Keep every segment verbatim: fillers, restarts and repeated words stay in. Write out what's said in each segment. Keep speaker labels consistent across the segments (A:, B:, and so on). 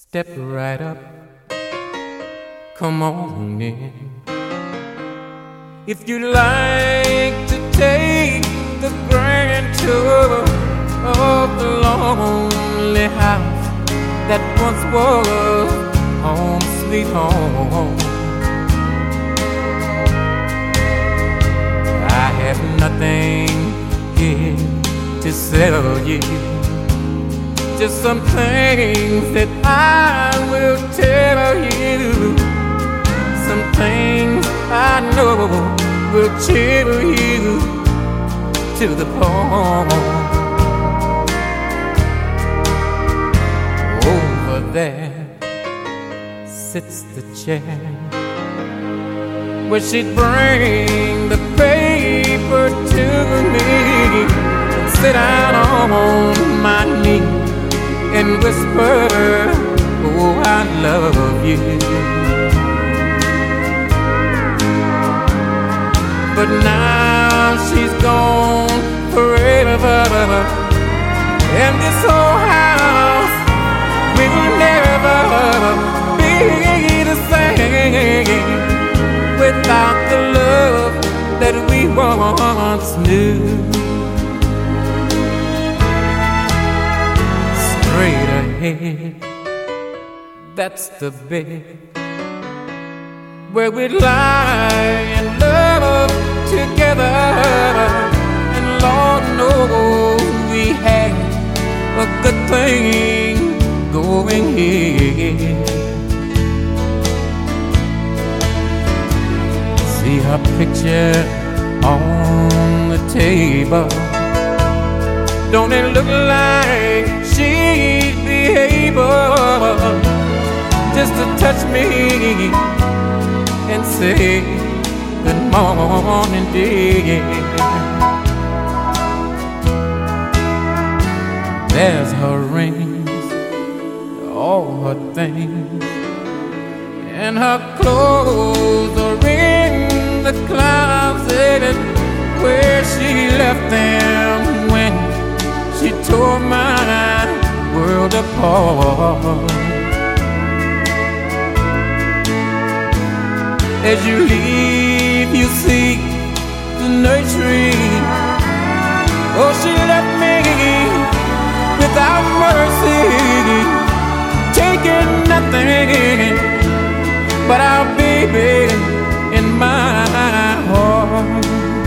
A: Step right up, come on in. If you'd like to take the grand tour of the lonely house that once was home sweet home, I have nothing here to sell you, just some things that I will tell you, some things I know will chill you to the bone. Over there sits the chair where she'd bring the paper to me and sit down on my knee and whisper, oh, I love you. But now she's gone forever, and this whole house will never be the same without the love that we once knew. Straight ahead, that's the bed where we lie and love together, and Lord knows we had a good thing going here. See her picture on the table, don't it look like she'd be able just to touch me and say good morning, dear. There's her rings, all her things, and her clothes are in the closet where she left them when she tore my world apart. As you leave, you see the nursery. Oh, she left me without mercy, taking nothing but our baby in my heart.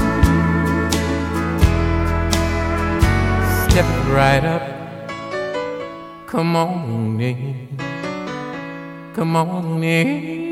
A: Step right up, come on in, come on in.